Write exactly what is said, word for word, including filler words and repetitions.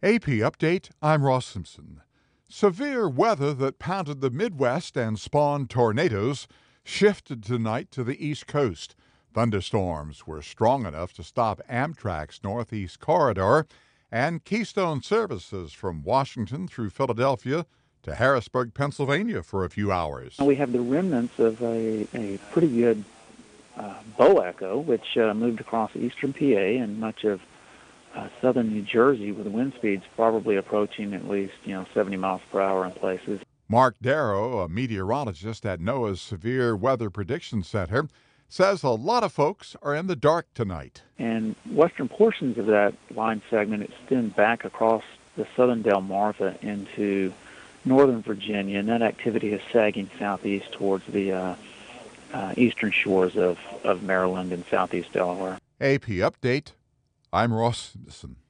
A P Update, I'm Ross Simpson. Severe weather that pounded the Midwest and spawned tornadoes shifted tonight to the East Coast. Thunderstorms were strong enough to stop Amtrak's Northeast Corridor and Keystone services from Washington through Philadelphia to Harrisburg, Pennsylvania for a few hours. We have the remnants of a, a pretty good uh, bow echo, which uh, moved across eastern P A and much of uh, southern New Jersey, with wind speeds probably approaching at least, you know, seventy miles per hour in places. Mark Darrow, a meteorologist at NOAA's Severe Weather Prediction Center, says a lot of folks are in the dark tonight. And western portions of that line segment extend back across the southern Delmarva into northern Virginia, and that activity is sagging southeast towards the uh, uh, eastern shores of, of Maryland and southeast Delaware. A P Update, I'm Ross Simpson.